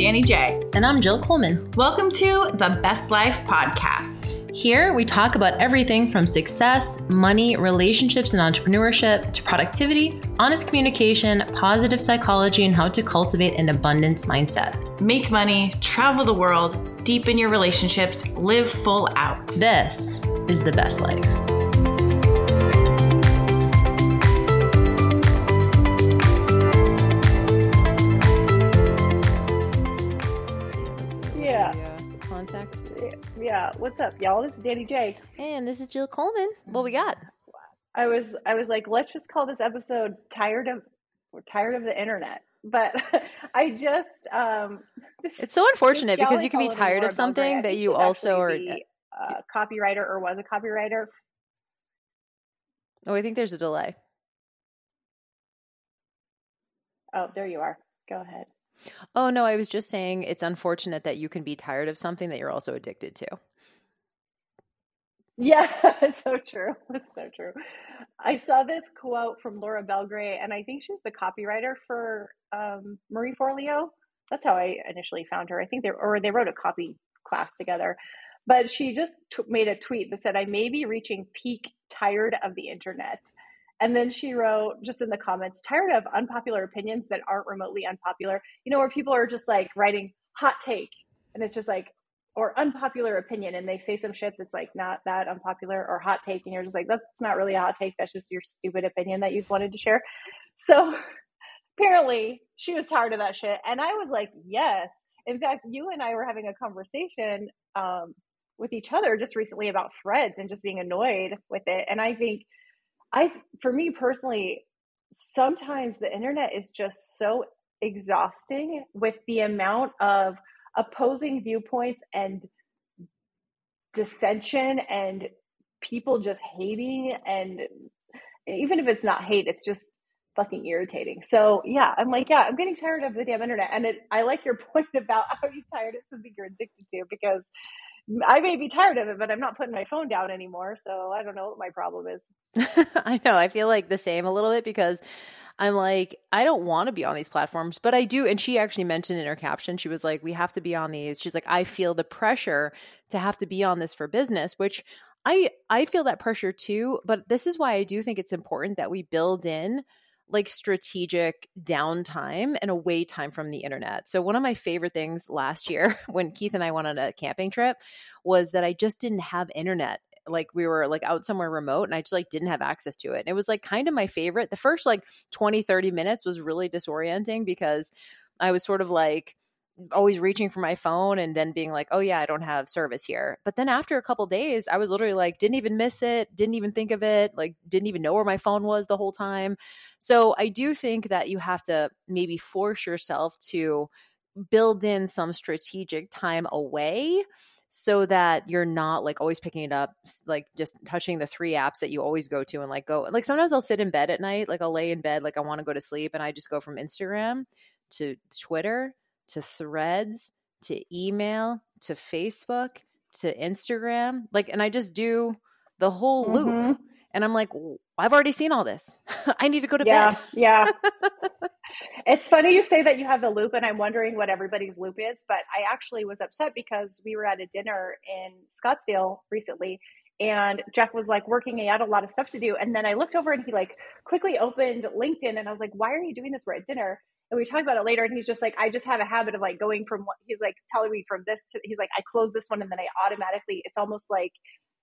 Danny J. And I'm Jill Coleman. Welcome to the Best Life Podcast. Here we talk about everything from success, money, relationships, and entrepreneurship to productivity, honest communication, positive psychology, and how to cultivate an abundance mindset. Make money, travel the world, deepen your relationships, live full out. This is the best life. Context. Yeah. What's up, y'all? This is Danny J. And this is Jill Coleman. What we got? I was like, let's just call this episode We're tired of the internet. But I just it's so unfortunate because you can be tired of something that you also are a copywriter or was a copywriter. Oh, I think there's a delay. Oh, there you are. Go ahead. Oh, no, I was just saying it's unfortunate that you can be tired of something that you're also addicted to. Yeah, it's so true. It's so true. I saw this quote from Laura Belgray, and I think she's the copywriter for Marie Forleo. That's how I initially found her. I think they wrote a copy class together. But she just made a tweet that said, I may be reaching peak tired of the internet. And then she wrote just in the comments, tired of unpopular opinions that aren't remotely unpopular. You know, where people are just like writing hot take and it's just like, or unpopular opinion. And they say some shit that's like not that unpopular or hot take. And you're just like, that's not really a hot take. That's just your stupid opinion that you've wanted to share. So apparently she was tired of that shit. And I was like, yes. In fact, you and I were having a conversation with each other just recently about threads and just being annoyed with it. And I think, for me personally, sometimes the internet is just so exhausting with the amount of opposing viewpoints and dissension and people just hating. And even if it's not hate, it's just fucking irritating. So yeah, I'm like, yeah, I'm getting tired of the damn internet. And I like your point about how you're tired of something you're addicted to, because I may be tired of it, but I'm not putting my phone down anymore. So I don't know what my problem is. I know. I feel like the same a little bit because I'm like, I don't want to be on these platforms, but I do. And she actually mentioned in her caption, she was like, we have to be on these. She's like, I feel the pressure to have to be on this for business, which I feel that pressure too. But this is why I do think it's important that we build in like strategic downtime and away time from the internet. So one of my favorite things last year when Keith and I went on a camping trip was that I just didn't have internet. Like we were like out somewhere remote and I just like didn't have access to it. And it was like kind of my favorite. The first like 20, 30 minutes was really disorienting because I was sort of like always reaching for my phone and then being like, oh yeah, I don't have service here. But then after a couple of days, I was literally like, didn't even miss it, didn't even think of it, like didn't even know where my phone was the whole time. So I do think that you have to maybe force yourself to build in some strategic time away so that you're not like always picking it up, like just touching the 3 apps that you always go to and like go, like sometimes I'll sit in bed at night, like I'll lay in bed, like I want to go to sleep and I just go from Instagram to Twitter to Threads, to email, to Facebook, to Instagram, like, and I just do the whole loop. And I'm like, I've already seen all this. I need to go to bed. Yeah. It's funny you say that you have the loop, and I'm wondering what everybody's loop is, but I actually was upset because we were at a dinner in Scottsdale recently, and Jeff was like working. He had a lot of stuff to do. And then I looked over and he like quickly opened LinkedIn and I was like, why are you doing this? We're at dinner. And we talked about it later. And he's just like, I just have a habit of like going from what he's like telling me from this to, he's like, I close this one and then I automatically, it's almost like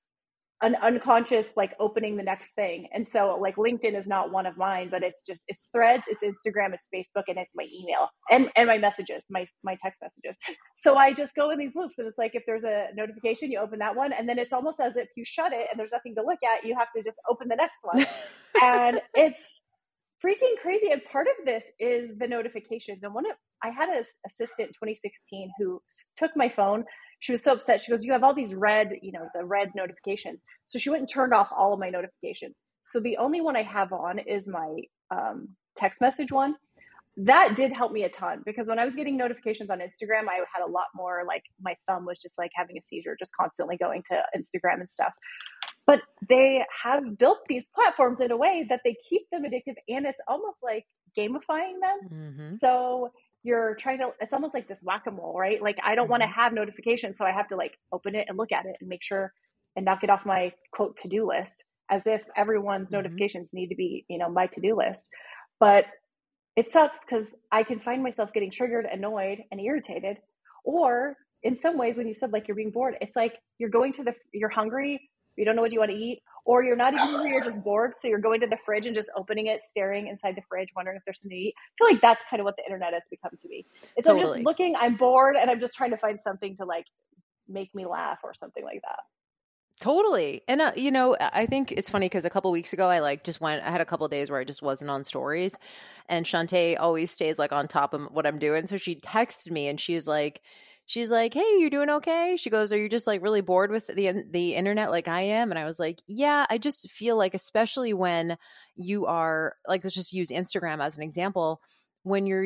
an unconscious, like opening the next thing. And so like LinkedIn is not one of mine, but it's Threads, it's Instagram, it's Facebook, and it's my email and my messages, my text messages. So I just go in these loops and it's like, if there's a notification, you open that one. And then it's almost as if you shut it and there's nothing to look at. You have to just open the next one. And it's freaking crazy. And part of this is the notifications. And I had an assistant in 2016 who took my phone. She was so upset. She goes, you have all these red, the red notifications. So she went and turned off all of my notifications. So the only one I have on is my text message one. That did help me a ton because when I was getting notifications on Instagram, I had a lot more, like my thumb was just like having a seizure, just constantly going to Instagram and stuff. But they have built these platforms in a way that they keep them addictive, and it's almost like gamifying them. So you're trying to, it's almost like this whack-a-mole, right? Like I don't want to have notifications. So I have to like open it and look at it and make sure and knock it off my quote to-do list, as if everyone's notifications need to be, my to-do list. But it sucks because I can find myself getting triggered, annoyed, and irritated. Or in some ways, when you said like you're being bored, it's like you're going to you're hungry, you don't know what you want to eat, or you're not even hungry, you're just bored. So you're going to the fridge and just opening it, staring inside the fridge, wondering if there's something to eat. I feel like that's kind of what the internet has become to me. It's totally. I'm just looking, I'm bored, and I'm just trying to find something to like make me laugh or something like that. Totally. And, I think it's funny because a couple weeks ago, I had a couple of days where I just wasn't on stories, and Shantae always stays like on top of what I'm doing. So she texted me and she's like, hey, you doing okay? She goes, are you just like really bored with the internet like I am? And I was like, yeah, I just feel like, especially when you are like, let's just use Instagram as an example. When you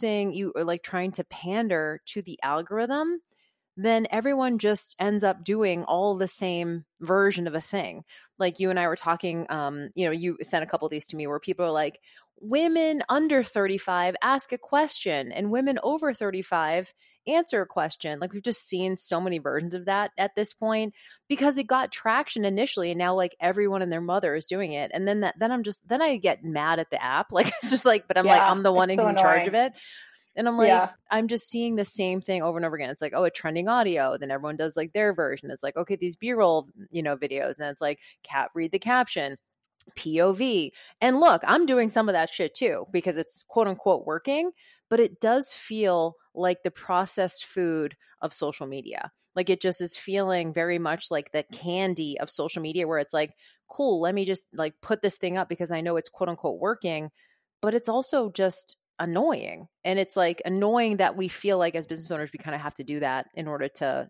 are like trying to pander to the algorithm, then everyone just ends up doing all the same version of a thing. Like you and I were talking, you sent a couple of these to me where people are like, women under 35 ask a question and women over 35 answer a question. Like we've just seen so many versions of that at this point because it got traction initially, and now like everyone and their mother is doing it. And then I get mad at the app. Like it's just like, but I'm like, I'm the one in charge of it. And I'm like, I'm just seeing the same thing over and over again. It's like, oh, a trending audio. Then everyone does like their version. It's like, okay, these B-roll, videos. And it's like, read the caption, POV. And look, I'm doing some of that shit too, because it's quote unquote working, but it does feel like the processed food of social media. Like it just is feeling very much like the candy of social media, where it's like, cool, let me just like put this thing up because I know it's quote unquote working, but it's also just annoying. And it's like annoying that we feel like as business owners, we kind of have to do that in order to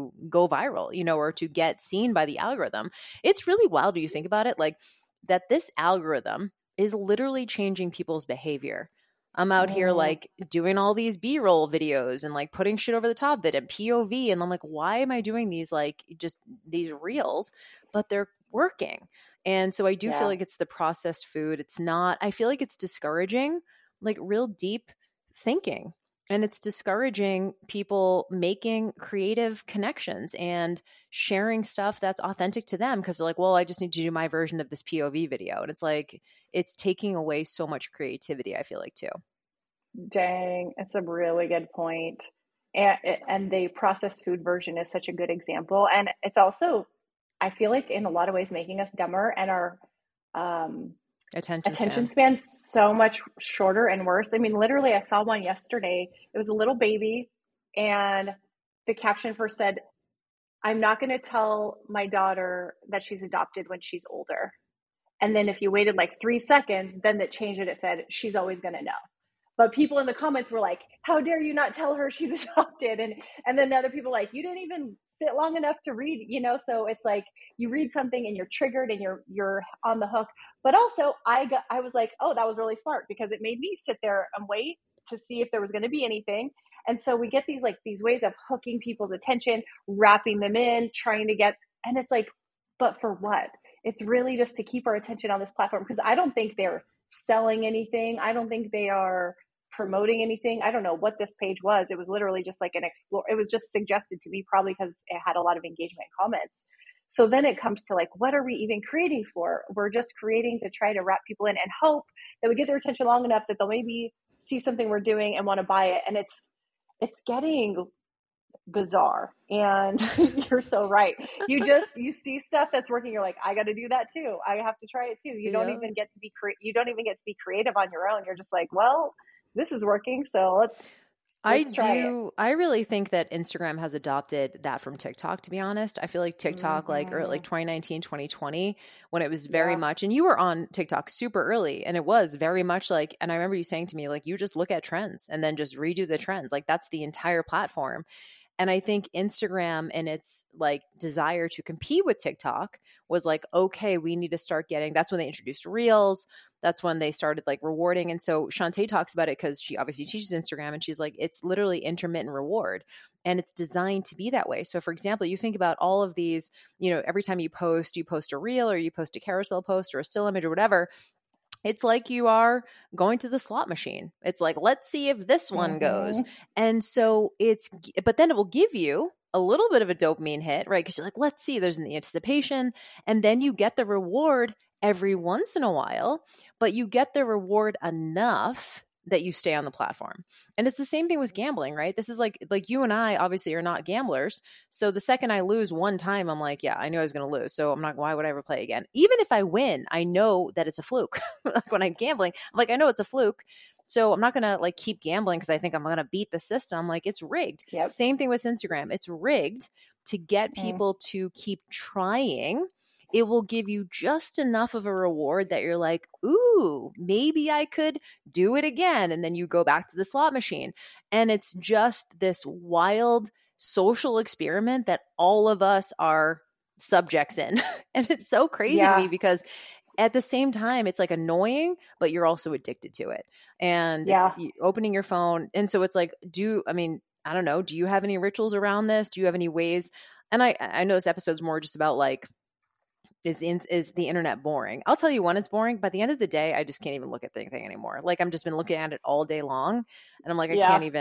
go viral, or to get seen by the algorithm. It's really wild when you think about it, like that this algorithm is literally changing people's behavior. I'm out here like doing all these B-roll videos and like putting shit over the top of it and POV. And I'm like, why am I doing these, like just these reels, but they're working. And so I do feel like it's the processed food. It's not, I feel like it's discouraging like real deep thinking, and it's discouraging people making creative connections and sharing stuff that's authentic to them, because they're like, well, I just need to do my version of this POV video. And it's like, it's taking away so much creativity, I feel like, too. Dang, that's a really good point. And the processed food version is such a good example. And it's also, I feel like in a lot of ways making us dumber, and our attention span so much shorter and worse. I mean, literally, I saw one yesterday. It was a little baby, and the caption first said, I'm not going to tell my daughter that she's adopted when she's older. And then if you waited like 3 seconds, then it changed it. It said, she's always going to know. But people in the comments were like, how dare you not tell her she's adopted? And then the other people like, you didn't even sit long enough to read, So it's like you read something and you're triggered and you're on the hook. But also I was like, oh, that was really smart, because it made me sit there and wait to see if there was going to be anything. And so we get these ways of hooking people's attention, wrapping them in, trying to get, and it's like, but for what? It's really just to keep our attention on this platform, because I don't think they're selling anything. I don't think they are promoting anything. I don't know what this page was. It was literally just like it was just suggested to me, probably because it had a lot of engagement and comments. So then it comes to like, what are we even creating for? We're just creating to try to wrap people in and hope that we get their attention long enough that they'll maybe see something we're doing and want to buy it. And it's getting bizarre. And you're so right. You see stuff that's working. You're like, I got to do that too. I have to try it too. You don't even get to be creative on your own. You're just like, well, this is working, so let's try it. I really think that Instagram has adopted that from TikTok, to be honest. I feel like TikTok, like 2019, 2020, when it was very much, and you were on TikTok super early, and it was very much like, and I remember you saying to me, like, you just look at trends and then just redo the trends. Like, that's the entire platform. And I think Instagram and its like desire to compete with TikTok was like, okay, we need to start getting, that's when they introduced Reels. That's when they started like rewarding. And so Shantae talks about it because she obviously teaches Instagram, and she's like, it's literally intermittent reward. And it's designed to be that way. So for example, you think about all of these, every time you post a reel or you post a carousel post or a still image or whatever, It's like you are going to the slot machine. It's like, let's see if this one goes. And so but then it will give you a little bit of a dopamine hit, right? Because you're like, let's see, there's the anticipation. And then you get the reward every once in a while, but you get the reward enough that you stay on the platform. And it's the same thing with gambling, right? This is like you and I obviously are not gamblers. So the second I lose one time, I'm like, yeah, I knew I was going to lose. So I'm not, why would I ever play again? Even if I win, I know that it's a fluke. Like when I'm gambling, I'm like, I know it's a fluke. So I'm not going to like keep gambling because I think I'm going to beat the system. Like it's rigged. Yep. Same thing with Instagram. It's rigged to get people to keep trying. It will give you just enough of a reward that you're like, ooh, maybe I could do it again. And then you go back to the slot machine. And it's just this wild social experiment that all of us are subjects in. And it's so crazy to me because at the same time, it's like annoying, but you're also addicted to it. And it's opening your phone. And so it's like, I don't know, do you have any rituals around this? Do you have any ways? And I know this episode's more just about like, is the internet boring? I'll tell you when it's boring. By the end of the day, I just can't even look at the thing anymore. Like I've just been looking at it all day long, and I'm like,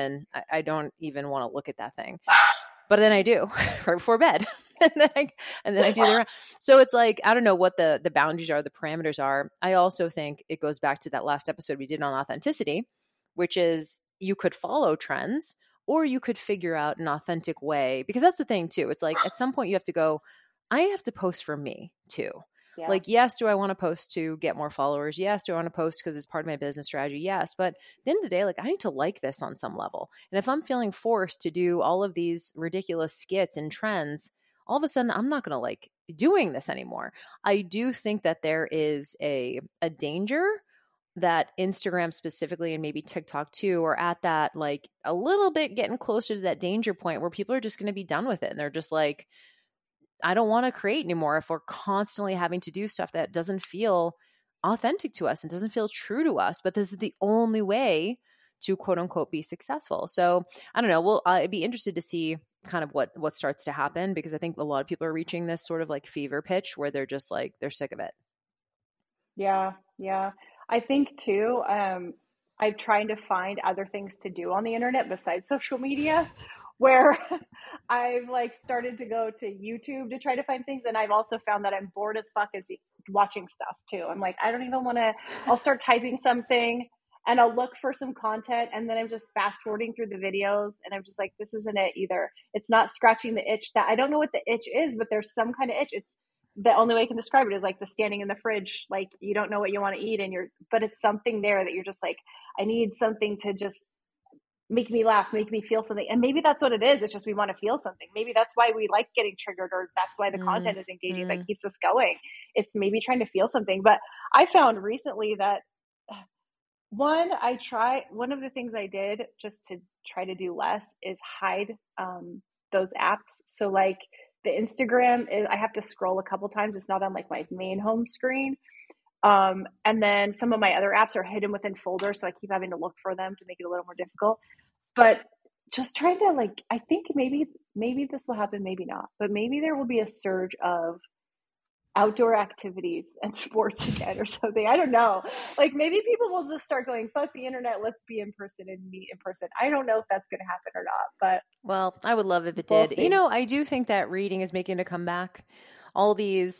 I don't even want to look at that thing. But then I do right before bed, and then I do the rest. So it's like I don't know what the boundaries are, the parameters are. I also think it goes back to that last episode we did on authenticity, which is you could follow trends or you could figure out an authentic way, because that's the thing too. It's like at some point you have to go, I have to post for me too. Yeah. Like, yes, do I want to post to get more followers? Yes. Do I want to post because it's part of my business strategy? Yes. But at the end of the day, like I need to like this on some level. And if I'm feeling forced to do all of these ridiculous skits and trends, all of a sudden I'm not going to like doing this anymore. I do think that there is a danger that Instagram specifically and maybe TikTok too are at that like a little bit getting closer to that danger point where people are just going to be done with it. And they're just like, I don't want to create anymore if we're constantly having to do stuff that doesn't feel authentic to us and doesn't feel true to us. But this is the only way to quote unquote be successful. So I don't know. I'd be interested to see kind of what starts to happen, because I think a lot of people are reaching this sort of like fever pitch where they're just like, they're sick of it. Yeah. Yeah. I think too, I'm trying to find other things to do on the internet besides social media, where I've like started to go to YouTube to try to find things. And I've also found that I'm bored as fuck as watching stuff too. I'm like, I don't even want to, I'll start typing something and I'll look for some content. And then I'm just fast forwarding through the videos. And I'm just like, this isn't it either. It's not scratching the itch that I don't know what the itch is, but there's some kind of itch. It's the only way I can describe it is like the standing in the fridge. Like you don't know what you want to eat but it's something there that you're just like, I need something to just make me laugh, make me feel something. And maybe that's what it is. It's just we want to feel something. Maybe that's why we like getting triggered, or that's why the content is engaging, that keeps us going. It's maybe trying to feel something. But I found recently that one of the things I did just to try to do less is hide those apps. So like the Instagram, I have to scroll a couple times. It's not on like my main home screen. And then some of my other apps are hidden within folders, so I keep having to look for them to make it a little more difficult. But just trying to like, I think maybe this will happen, maybe not, but maybe there will be a surge of outdoor activities and sports again or something. I don't know. Like maybe people will just start going, fuck the internet, let's be in person and meet in person. I don't know if that's going to happen or not, but. Well, I would love if it did. You know, I do think that reading is making a comeback. All these,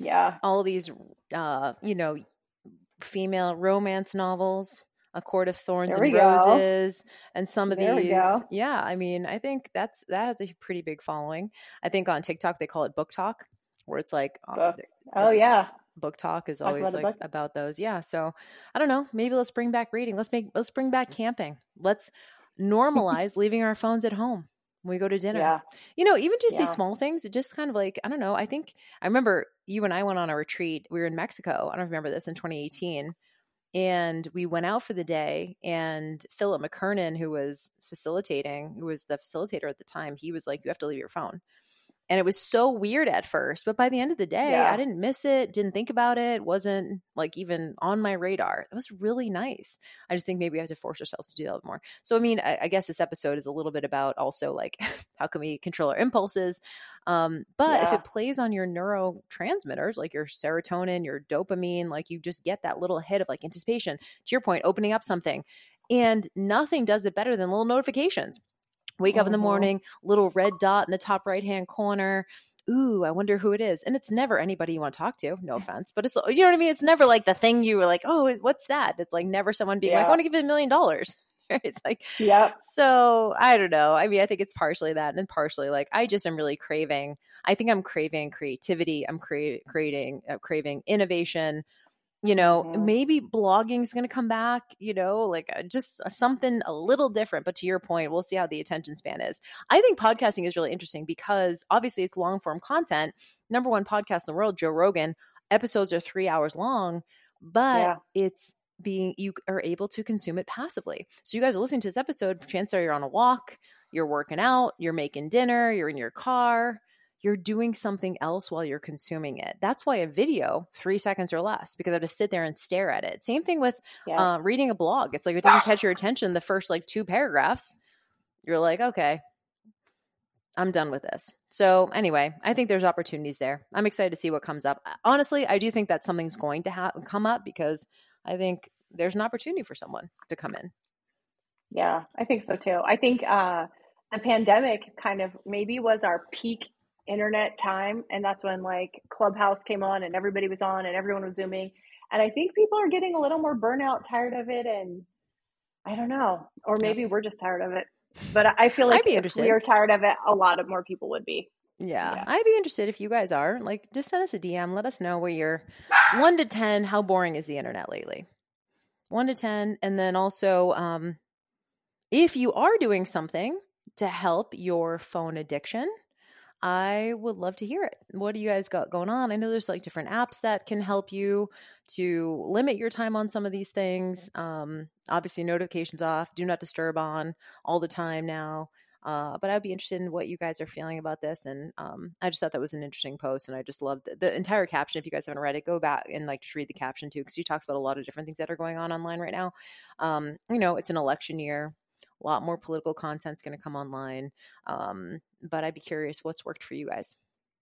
female romance novels, A Court of Thorns and Roses, and some of these. Yeah, I mean, I think that has a pretty big following. I think on TikTok they call it book talk, where it's like, book talk is always like about those. Yeah, so I don't know. Maybe let's bring back reading. Let's bring back camping. Let's normalize leaving our phones at home when we go to dinner. Yeah. You know, even just these small things, it just kind of like, I don't know. I remember you and I went on a retreat. We were in Mexico. I don't remember this, in 2018. And we went out for the day, and Philip McKernan, who was the facilitator at the time, he was like, you have to leave your phone. And it was so weird at first, but by the end of the day, Yeah. I didn't miss it, didn't think about it, wasn't like even on my radar. It was really nice. I just think maybe we have to force ourselves to do that more. So, I mean, I guess this episode is a little bit about also like how can we control our impulses? But if it plays on your neurotransmitters, like your serotonin, your dopamine, like you just get that little hit of like anticipation, to your point, opening up something, and nothing does it better than little notifications. Wake up in the morning, little red dot in the top right-hand corner. Ooh, I wonder who it is. And it's never anybody you want to talk to. No offense. But it's, you know what I mean? It's never like the thing you were like, oh, what's that? It's like never someone being like, I want to give you $1 million. It's like, so I don't know. I mean, I think it's partially that, and then partially like, I just am really craving, I think I'm craving creativity. I'm craving innovation. You know, maybe blogging is going to come back, you know, like just something a little different. But to your point, we'll see how the attention span is. I think podcasting is really interesting because obviously it's long form content. Number one podcast in the world, Joe Rogan, episodes are 3 hours long, but you are able to consume it passively. So you guys are listening to this episode, chances are you're on a walk, you're working out, you're making dinner, you're in your car. You're doing something else while you're consuming it. That's why a video, 3 seconds or less, because I have to sit there and stare at it. Same thing with reading a blog. It's like it doesn't catch your attention the first like 2 paragraphs. You're like, okay, I'm done with this. So anyway, I think there's opportunities there. I'm excited to see what comes up. Honestly, I do think that something's going to come up because I think there's an opportunity for someone to come in. Yeah, I think so too. I think the pandemic kind of maybe was our peak internet time, and that's when like Clubhouse came on and everybody was on and everyone was Zooming, and I think people are getting a little more burnout, tired of it, and I don't know, or maybe we're just tired of it, but I feel like if we are tired of it, a lot of more people would be. Yeah, I'd be interested if you guys are, like, just send us a DM, let us know where you're 1 to 10, how boring is the internet lately? 1 to 10, and then also if you are doing something to help your phone addiction, I would love to hear it. What do you guys got going on? I know there's like different apps that can help you to limit your time on some of these things. Obviously notifications off, do not disturb on all the time now. But I'd be interested in what you guys are feeling about this. And I just thought that was an interesting post, and I just loved the entire caption. If you guys haven't read it, go back and like just read the caption too, because she talks about a lot of different things that are going on online right now. You know, it's an election year. A lot more political content's going to come online. But I'd be curious what's worked for you guys.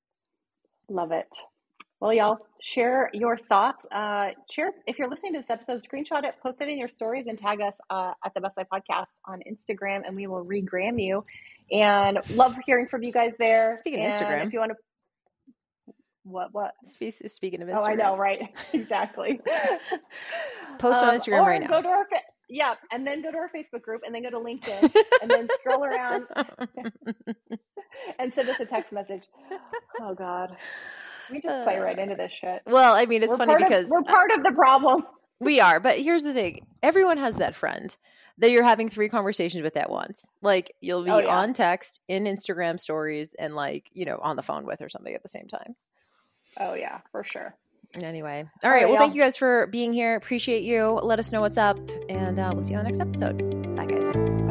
Love it. Well, y'all share your thoughts. Share if you're listening to this episode, screenshot it, post it in your stories, and tag us at the Best Life Podcast on Instagram, and we will regram you. And love hearing from you guys there. Speaking of Instagram, if you want to, what? Speaking of Instagram, oh, I know, right? Exactly. Post on Instagram right now. Go to our and then go to our Facebook group, and then go to LinkedIn, and then scroll around and send us a text message. Oh God. We just play right into this shit. Well, I mean, it's funny because we're part of the problem. We are, but here's the thing. Everyone has that friend that you're having 3 conversations with at once. Like you'll be on text, in Instagram stories, and like, you know, on the phone with or something at the same time. Oh yeah, for sure. Anyway. All right. Well, thank you guys for being here. Appreciate you. Let us know what's up, and we'll see you on the next episode. Bye, guys.